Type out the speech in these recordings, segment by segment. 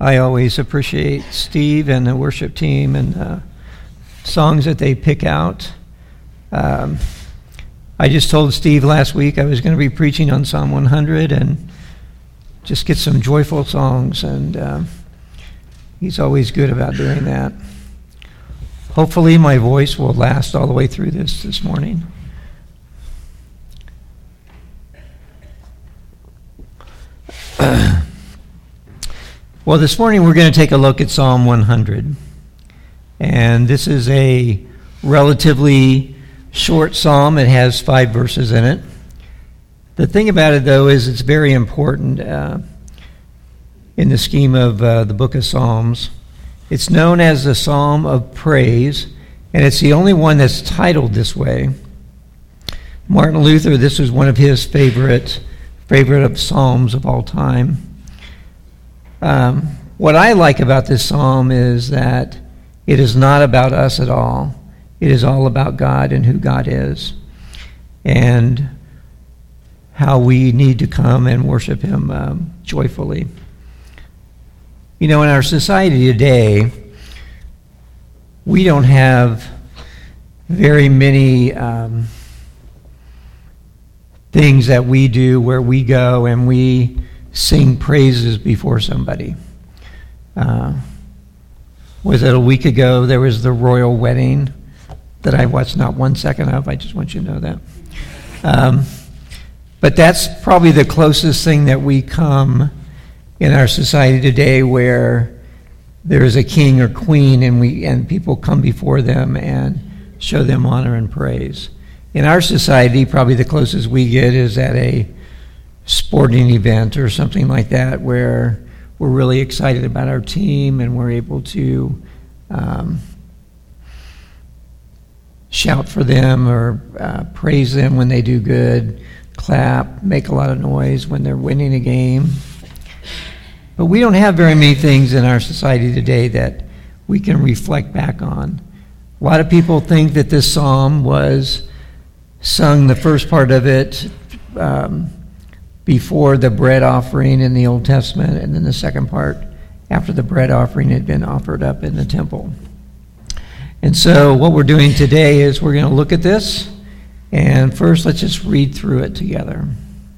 I always appreciate Steve and the worship team and songs that they pick out. I just told Steve last week I was going to be preaching on Psalm 100 and just get some joyful songs, and he's always good about doing that. Hopefully my voice will last all the way through this morning. Well, this morning we're going to take a look at Psalm 100. And this is a relatively short psalm. It has 5 verses in it. The thing about it, though, is it's very important in the scheme of the book of Psalms. It's known as the Psalm of Praise, and it's the only one that's titled this way. Martin Luther, this was one of his favorite of psalms of all time. What I like about this psalm is that it is not about us at all. It is all about God and who God is, and how we need to come and worship Him joyfully. You know, in our society today, we don't have very many things that we do where we go and we sing praises before somebody. Was it a week ago? There was the royal wedding that I watched not 1 second of. I just want you to know that. But that's probably the closest thing that we come in our society today, where there is a king or queen and people come before them and show them honor and praise. In our society, probably the closest we get is at a sporting event or something like that, where we're really excited about our team and we're able to shout for them or praise them when they do good, clap, make a lot of noise when they're winning a game. But we don't have very many things in our society today that we can reflect back on. A lot of people think that this psalm was sung, the first part of it, before the bread offering in the Old Testament, and then the second part after the bread offering had been offered up in the temple. And so what we're doing today is we're going to look at this, and first let's just read through it together.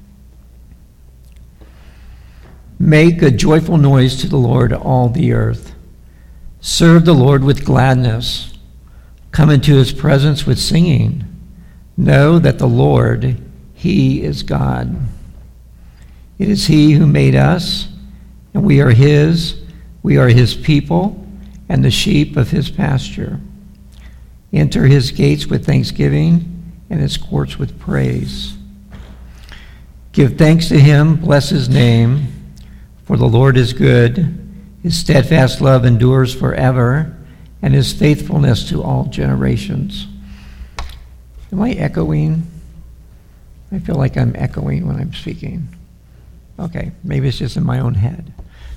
Make a joyful noise to the Lord, all the earth. Serve the Lord with gladness. Come into His presence with singing. Know that the Lord, He is God. It is He who made us, and we are His. We are His people, and the sheep of His pasture. Enter His gates with thanksgiving, and His courts with praise. Give thanks to Him, bless His name, for the Lord is good. His steadfast love endures forever, and His faithfulness to all generations. Am I echoing? I feel like I'm echoing when I'm speaking. Okay, maybe it's just in my own head.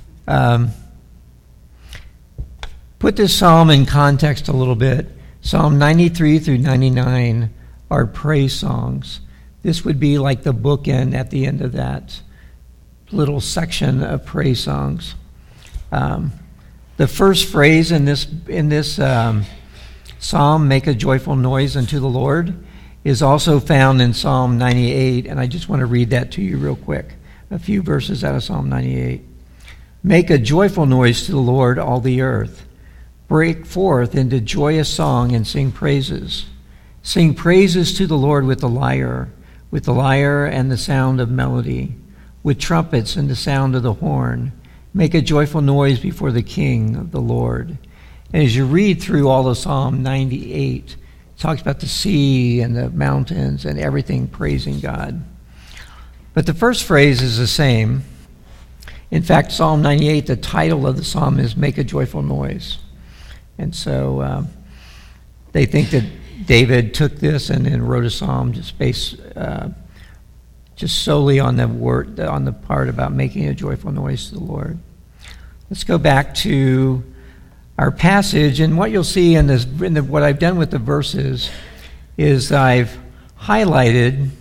Put this psalm in context a little bit. Psalm 93 through 99 are praise songs. This would be like the bookend at the end of that little section of praise songs. The first phrase in this psalm, make a joyful noise unto the Lord, is also found in Psalm 98, and I just want to read that to you real quick. A few verses out of Psalm 98. Make a joyful noise to the Lord, all the earth. Break forth into joyous song and sing praises. Sing praises to the Lord with the lyre and the sound of melody, with trumpets and the sound of the horn. Make a joyful noise before the King of the Lord. And as you read through all of Psalm 98, it talks about the sea and the mountains and everything praising God. But the first phrase is the same. In fact, Psalm 98, the title of the psalm is Make a Joyful Noise. And so they think that David took this and then wrote a psalm just based just solely on the part about making a joyful noise to the Lord. Let's go back to our passage, and what you'll see what I've done with the verses is I've highlighted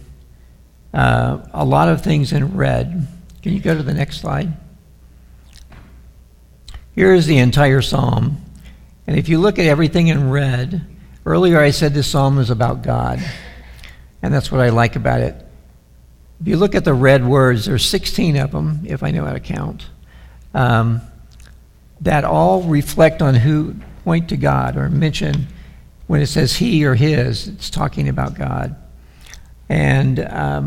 a lot of things in red. Can you go to the next slide? Here is the entire psalm. And if you look at everything in red, earlier I said this psalm is about God. And that's what I like about it. If you look at the red words, there's 16 of them, if I know how to count, that all reflect on who point to God or mention when it says he or his, it's talking about God. And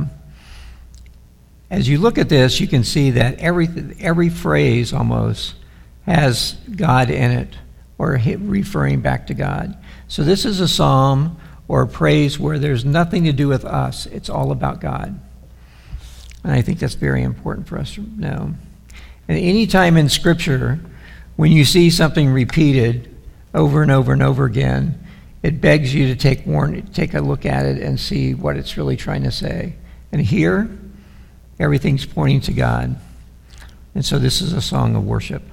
as you look at this, you can see that every phrase almost has God in it or referring back to God. So this is a psalm or a praise where there's nothing to do with us. It's all about God. And I think that's very important for us to know. And any time in Scripture, when you see something repeated over and over and over again, it begs you to take a look at it and see what it's really trying to say. And here, everything's pointing to God. And so this is a song of worship.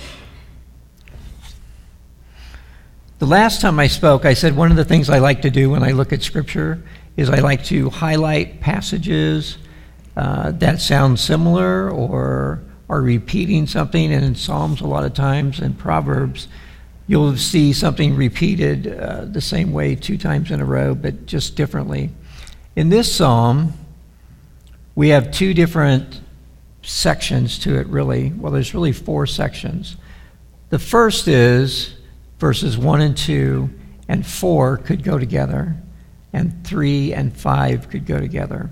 The last time I spoke, I said one of the things I like to do when I look at Scripture is I like to highlight passages that sound similar or are repeating something. And in Psalms, a lot of times, in Proverbs, you'll see something repeated the same way 2 times in a row, but just differently. In this psalm, we have 2 different sections to it, really. Well, there's really 4 sections. The first is verses 1 and 2 and 4 could go together, and 3 and 5 could go together.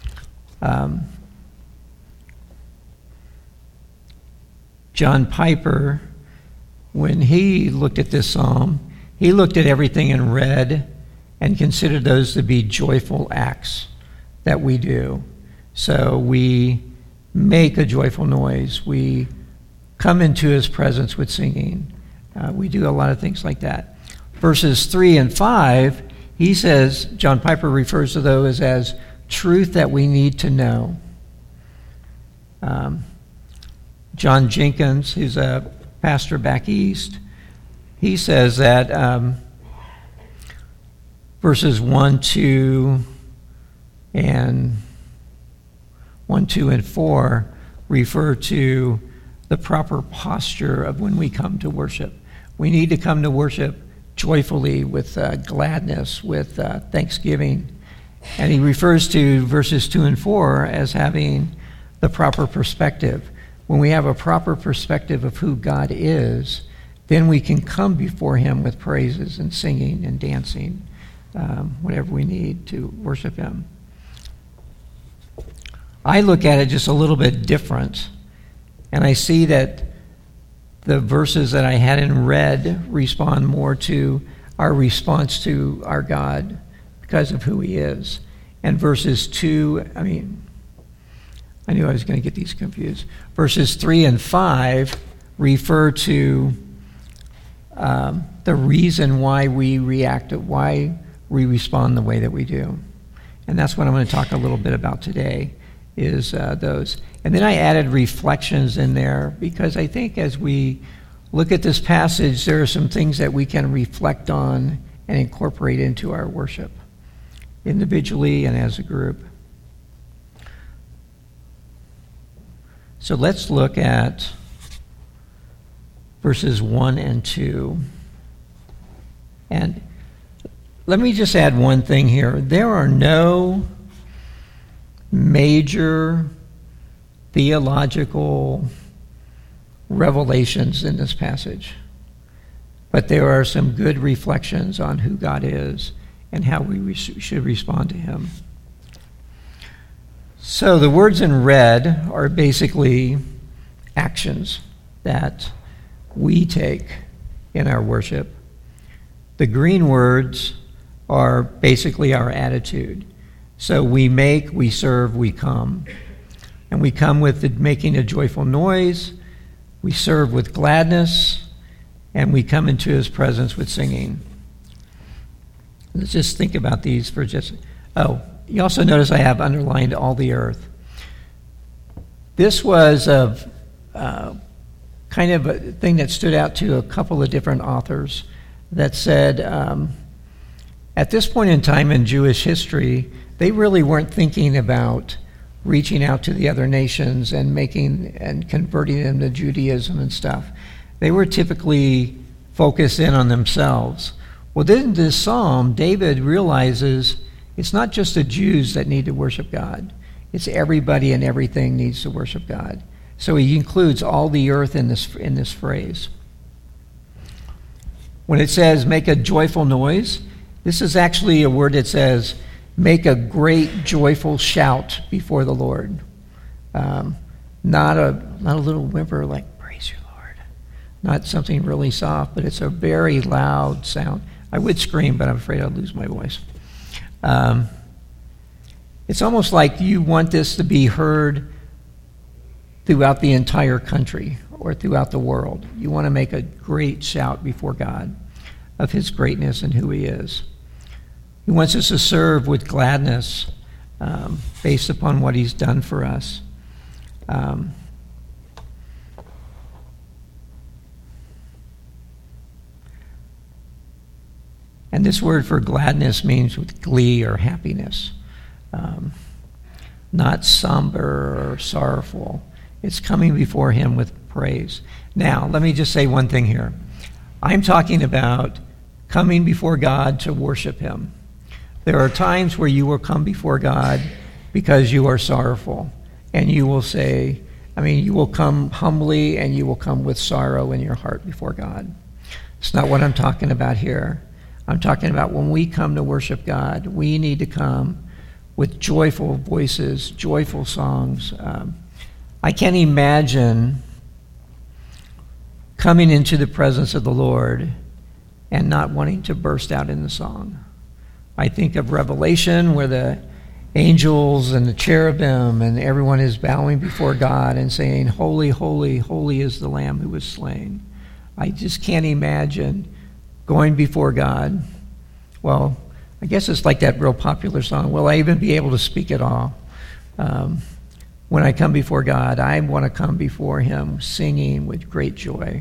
John Piper, when he looked at this psalm, he looked at everything in red and considered those to be joyful acts that we do. So we make a joyful noise. We come into his presence with singing. We do a lot of things like that. Verses 3 and 5, he says, John Piper refers to those as truth that we need to know. John Jenkins, who's a pastor back east, he says that verses 1, 2, and 4 refer to the proper posture of when we come to worship. We need to come to worship joyfully, with gladness, with thanksgiving. And he refers to verses 2 and 4 as having the proper perspective. When we have a proper perspective of who God is, then we can come before him with praises and singing and dancing, whatever we need to worship him. I look at it just a little bit different, and I see that the verses that I had in red respond more to our response to our God because of who he is. And verses 2, I knew I was going to get these confused. Verses 3 and 5 refer to the reason why we react, why we respond the way that we do. And that's what I'm going to talk a little bit about today, is those. And then I added reflections in there because I think as we look at this passage, there are some things that we can reflect on and incorporate into our worship, individually and as a group. So let's look at verses 1 and 2. And let me just add one thing here. There are no major theological revelations in this passage, but there are some good reflections on who God is and how we should respond to him. So the words in red are basically actions that we take in our worship. The green words are basically our attitude. So we make, we serve, we come. And we come with making a joyful noise, we serve with gladness, and we come into his presence with singing. Let's just think about these for just... you also notice I have underlined all the earth. This was kind of a thing that stood out to a couple of different authors that said, at this point in time in Jewish history, they really weren't thinking about reaching out to the other nations and converting them to Judaism and stuff. They were typically focused in on themselves. Well, in this psalm, David realizes it's not just the Jews that need to worship God. It's everybody and everything needs to worship God. So he includes all the earth in this phrase. When it says make a joyful noise, this is actually a word that says make a great joyful shout before the Lord. Not a little whimper like praise you, Lord. Not something really soft, but it's a very loud sound. I would scream, but I'm afraid I'll lose my voice. It's almost like you want this to be heard throughout the entire country or throughout the world. You want to make a great shout before God of his greatness and who he is. He wants us to serve with gladness based upon what he's done for us. And this word for gladness means with glee or happiness, not somber or sorrowful. It's coming before him with praise. Now, let me just say one thing here. I'm talking about coming before God to worship him. There are times where you will come before God because you are sorrowful, and you will say, you will come humbly and you will come with sorrow in your heart before God. It's not what I'm talking about here. I'm talking about when we come to worship God, we need to come with joyful voices, joyful songs. I can't imagine coming into the presence of the Lord and not wanting to burst out in the song. I think of Revelation where the angels and the cherubim and everyone is bowing before God and saying, holy, holy, holy is the Lamb who was slain. I just can't imagine going before God. Well, I guess it's like that real popular song, will I even be able to speak at all? When I come before God, I want to come before him singing with great joy.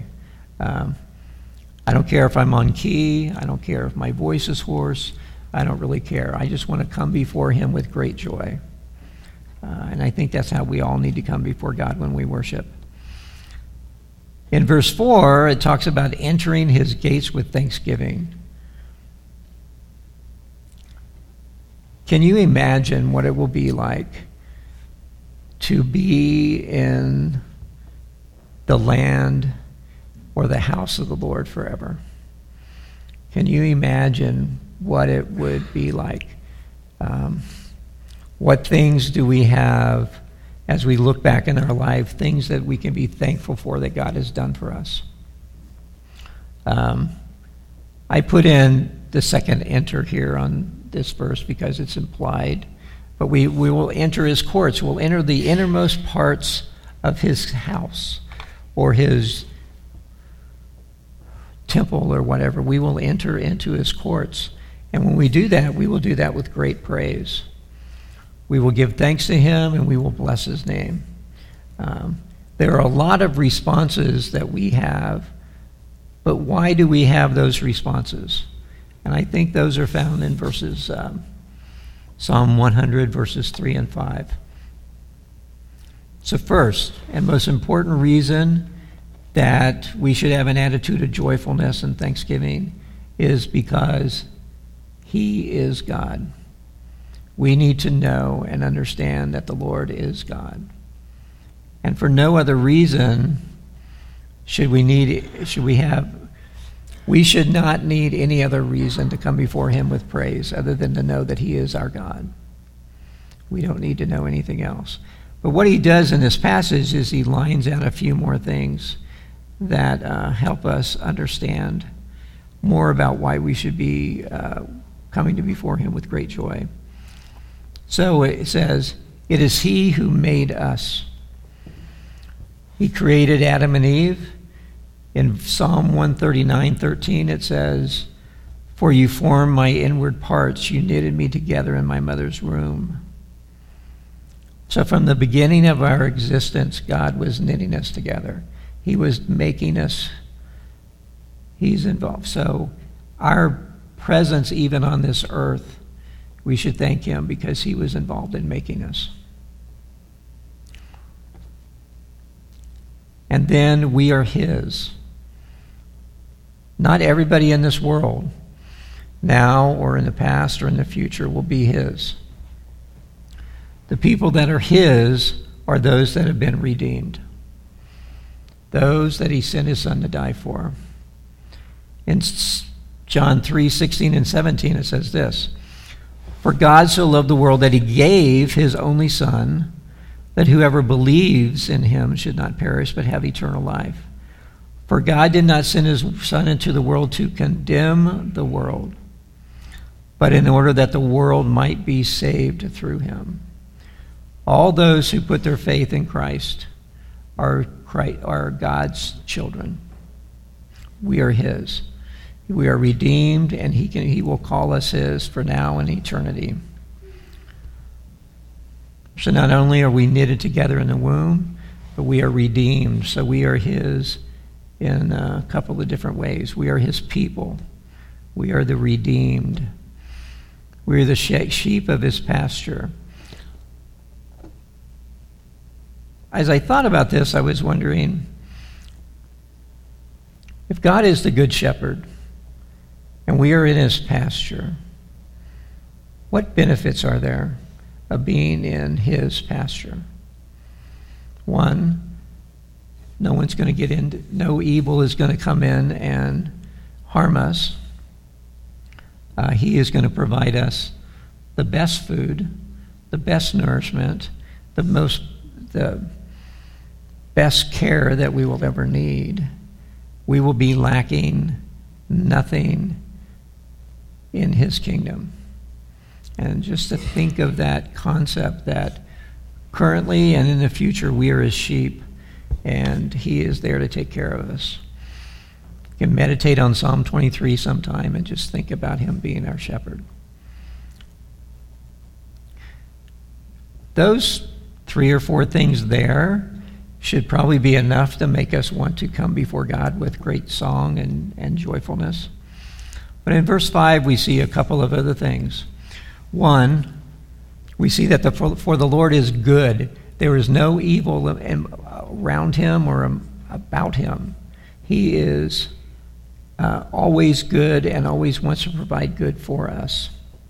I don't care if I'm on key. I don't care if my voice is hoarse. I don't really care. I just want to come before him with great joy. And I think that's how we all need to come before God when we worship. In verse 4, it talks about entering his gates with thanksgiving. Can you imagine what it will be like to be in the land or the house of the Lord forever? Can you imagine what it would be like? What things do we have as we look back in our life, things that we can be thankful for that God has done for us? I put in the second enter here on this verse because it's implied, but we will enter his courts. We'll enter the innermost parts of his house or his temple or whatever. We will enter into his courts. And when we do that, we will do that with great praise. We will give thanks to him and we will bless his name. There are a lot of responses that we have, but why do we have those responses? And I think those are found in verses, Psalm 100, verses 3 and 5. So first and most important reason that we should have an attitude of joyfulness and thanksgiving is because he is God. We need to know and understand that the Lord is God. And for no other reason we should not need any other reason to come before him with praise other than to know that he is our God. We don't need to know anything else. But what he does in this passage is he lines out a few more things that help us understand more about why we should be coming to before him with great joy. So it says, it is he who made us. He created Adam and Eve. In Psalm 139:13 it says, for you formed my inward parts, you knitted me together in my mother's womb. So from the beginning of our existence, God was knitting us together. He was making us. He's involved. So our presence even on this earth, we should thank him because he was involved in making us. And then we are his. Not everybody in this world, now or in the past or in the future, will be his. The people that are his are those that have been redeemed, those that he sent his son to die for. In John 3:16 and 17, it says this, "For God so loved the world that he gave his only son, that whoever believes in him should not perish but have eternal life. For God did not send his son into the world to condemn the world, but in order that the world might be saved through him." All those who put their faith in Christ are God's children. We are his. We are redeemed, and he will call us his for now and eternity. So not only are we knitted together in the womb, but we are redeemed. So we are his in a couple of different ways. We are his people. We are the redeemed. We are the sheep of his pasture. As I thought about this, I was wondering, if God is the good shepherd and we are in his pasture, what benefits are there of being in his pasture? One, no evil is going to come in and harm us. He is going to provide us the best food, the best nourishment, the best care that we will ever need. We will be lacking nothing in his kingdom. And just to think of that concept that currently and in the future we are his sheep and he is there to take care of us. You can meditate on Psalm 23 sometime and just think about him being our shepherd. Those 3 or 4 things there should probably be enough to make us want to come before God with great song and joyfulness. But in verse 5, we see a couple of other things. One, we see that for the Lord is good. There is no evil around him or about him. He is always good and always wants to provide good for us.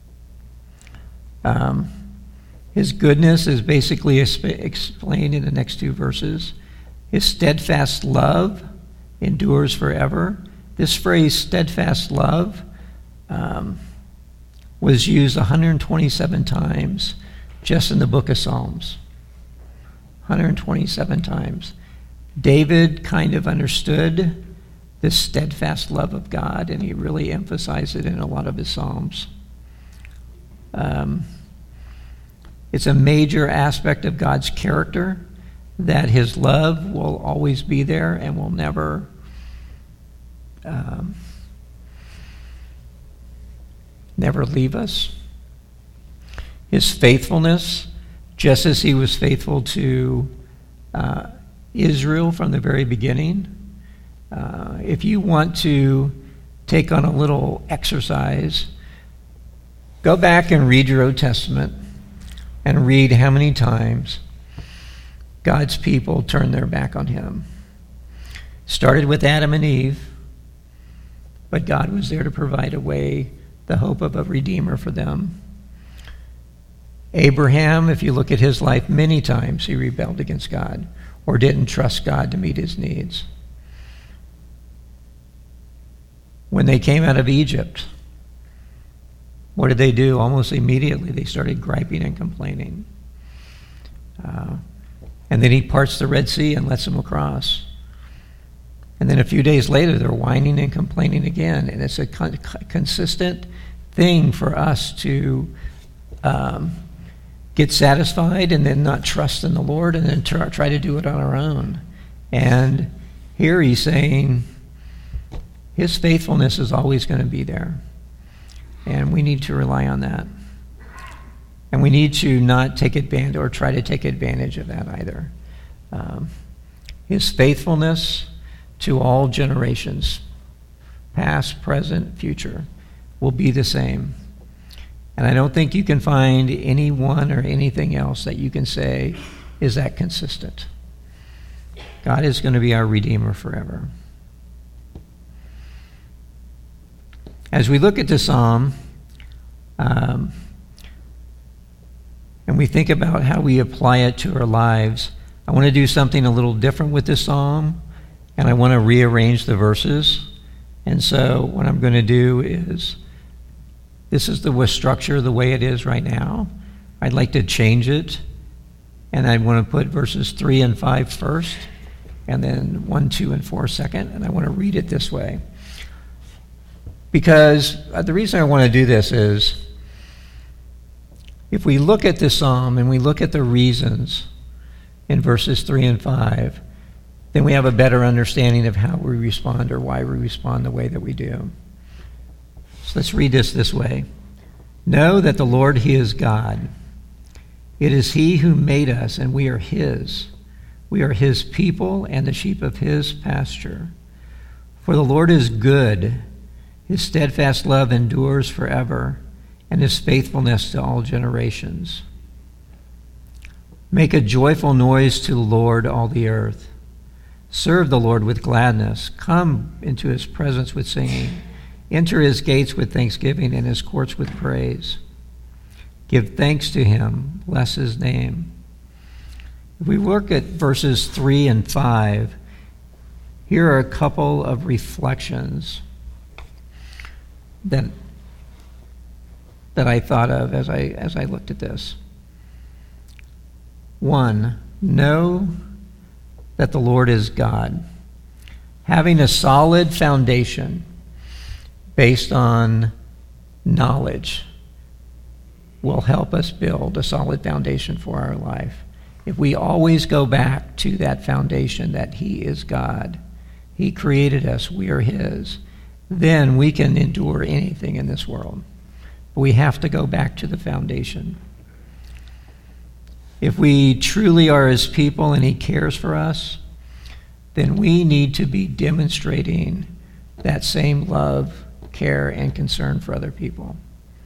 His goodness is basically explained in the next 2 verses. His steadfast love endures forever. This phrase, steadfast love, was used 127 times just in the book of Psalms. 127 times. David kind of understood this steadfast love of God, and he really emphasized it in a lot of his Psalms. It's a major aspect of God's character that his love will always be there and will never leave us. His faithfulness, just as he was faithful to Israel from the very beginning. If you want to take on a little exercise, go back and read your Old Testament and read how many times God's people turned their back on him. Started with Adam and Eve, but God was there to provide a way, the hope of a redeemer for them. Abraham, if you look at his life, many times he rebelled against God or didn't trust God to meet his needs. When they came out of Egypt, what did they do? Almost immediately they started griping and complaining. And then he parts the Red Sea and lets them across. And then a few days later they're whining and complaining again. And it's a consistent thing for us to get satisfied and then not trust in the Lord and then try to do it on our own. And here he's saying his faithfulness is always going to be there. And we need to rely on that. And we need to not take advantage or try to take advantage of that either. His faithfulness to all generations, past, present, future, will be the same. And I don't think you can find anyone or anything else that you can say is that consistent. God is going to be our Redeemer forever. As we look at the psalm, and we think about how we apply it to our lives, I want to do something a little different with this psalm, and I want to rearrange the verses. And so what I'm going to do is, this is the structure the way it is right now. I'd like to change it, and I want to put verses 3 and 5 first, and then 1, 2, and 4 second, and I want to read it this way. Because the reason I want to do this is, if we look at this psalm and we look at the reasons in verses 3 and 5, then we have a better understanding of how we respond or why we respond the way that we do. So let's read this way. Know that the Lord, He is God. It is He who made us, and we are His. We are His people and the sheep of His pasture. For the Lord is good. His steadfast love endures forever, and His faithfulness to all generations. Make a joyful noise to the Lord, all the earth. Serve the Lord with gladness. Come into His presence with singing. Enter His gates with thanksgiving and His courts with praise. Give thanks to Him. Bless His name. If we look at verses 3 and 5, here are a couple of reflections that I thought of as I looked at this. 1, know that the Lord is God. Having a solid foundation based on knowledge will help us build a solid foundation for our life. If we always go back to that foundation that He is God, He created us, we are His, then we can endure anything in this world. But we have to go back to the foundation. If we truly are His people and He cares for us, then we need to be demonstrating that same love, care, and concern for other people.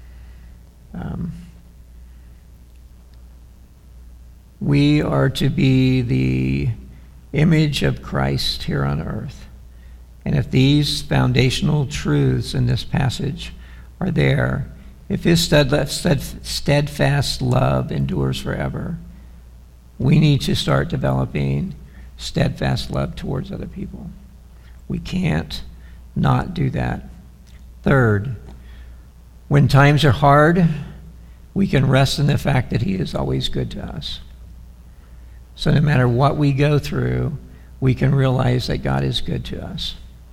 We are to be the image of Christ here on earth. And if these foundational truths in this passage are there, if His steadfast love endures forever, we need to start developing steadfast love towards other people. We can't not do that. Third, when times are hard, we can rest in the fact that He is always good to us. So no matter what we go through, we can realize that God is good to us.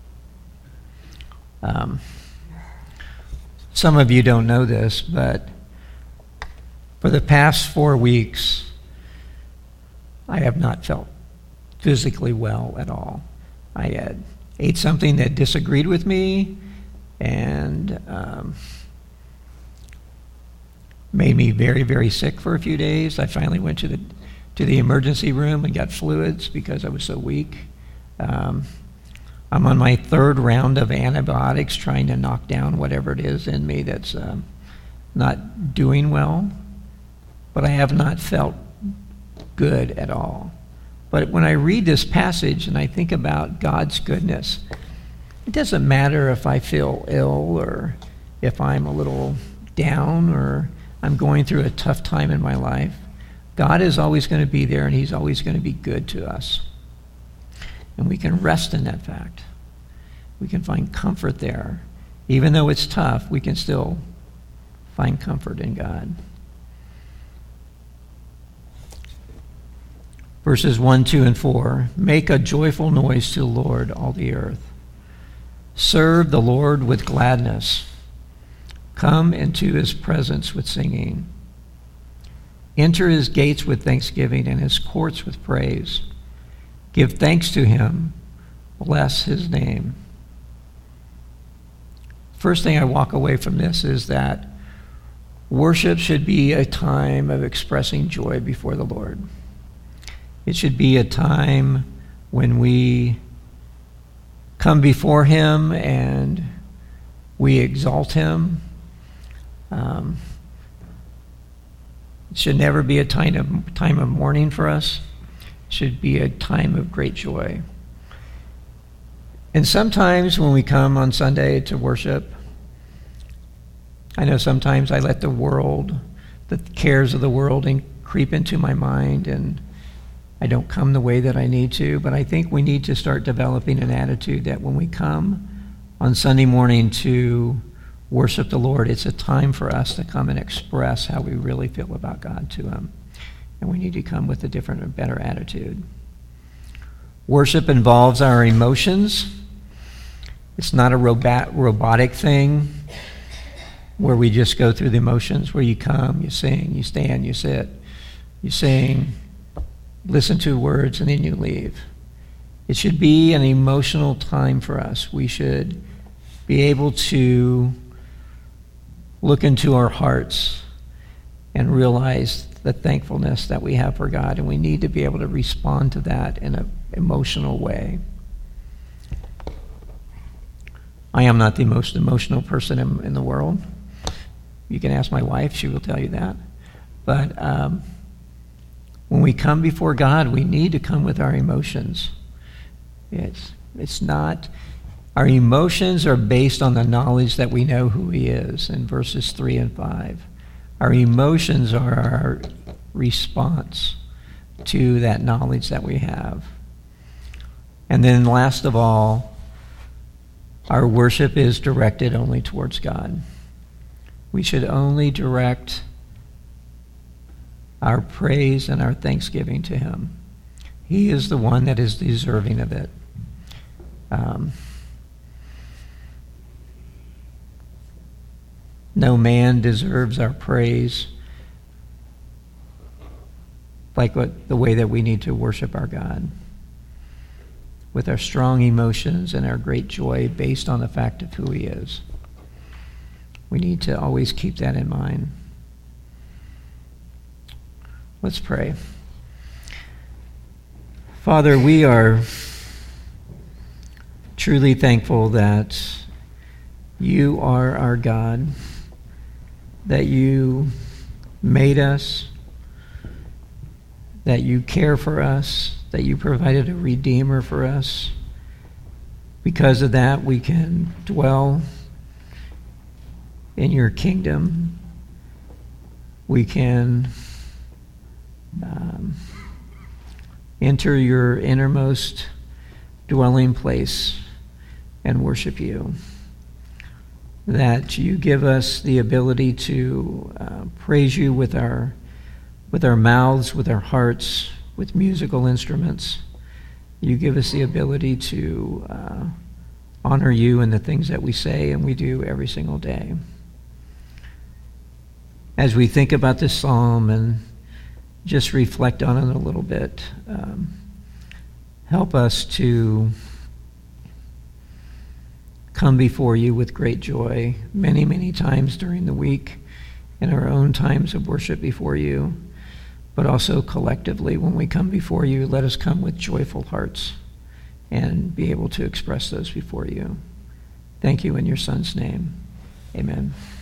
Some of you don't know this, but for the past 4 weeks, I have not felt physically well at all. I had ate something that disagreed with me and made me very, very sick for a few days. I finally went to the emergency room and got fluids because I was so weak. I'm on my 3rd round of antibiotics trying to knock down whatever it is in me that's not doing well. But I have not felt good at all. But when I read this passage and I think about God's goodness, it doesn't matter if I feel ill or if I'm a little down or I'm going through a tough time in my life. God is always going to be there, and He's always going to be good to us. And we can rest in that fact. We can find comfort there. Even though it's tough, we can still find comfort in God. Verses 1, 2, and 4. Make a joyful noise to the Lord, all the earth. Serve the Lord with gladness. Come into His presence with singing. Enter His gates with thanksgiving and His courts with praise. Give thanks to Him. Bless His name. First thing I walk away from this is that worship should be a time of expressing joy before the Lord. It should be a time when we come before Him and we exalt Him. It should never be a time of mourning for us. It should be a time of great joy. And sometimes when we come on Sunday to worship, I know sometimes I let the cares of the world creep into my mind, and I don't come the way that I need to. But I think we need to start developing an attitude that when we come on Sunday morning to worship the Lord, it's a time for us to come and express how we really feel about God to Him. And we need to come with a different and better attitude. Worship involves our emotions. It's not a robotic thing where we just go through the emotions, where you come, you sing, you stand, you sit, you sing, listen to words, and then you leave. It should be an emotional time for us. We should be able to look into our hearts and realize the thankfulness that we have for God, and we need to be able to respond to that in an emotional way. I am not the most emotional person in the world. You can ask my wife, she will tell you that. But when we come before God, we need to come with our emotions. It's not, our emotions are based on the knowledge that we know who He is in verses 3 and 5. Our emotions are our response to that knowledge that we have. And then last of all, our worship is directed only towards God. We should only direct our praise and our thanksgiving to Him. He is the one that is deserving of it. No man deserves our praise like the way that we need to worship our God, with our strong emotions and our great joy based on the fact of who He is. We need to always keep that in mind. Let's pray. Father, we are truly thankful that You are our God, that You made us, that You care for us, that You provided a Redeemer for us. Because of that, we can dwell in Your kingdom. We can enter Your innermost dwelling place and worship You. That You give us the ability to praise You with our mouths, with our hearts, with musical instruments. You give us the ability to honor You in the things that we say and we do every single day. As we think about this psalm and just reflect on it a little bit, help us to come before You with great joy many, many times during the week in our own times of worship before You, but also collectively when we come before You, let us come with joyful hearts and be able to express those before You. Thank You in Your Son's name. Amen.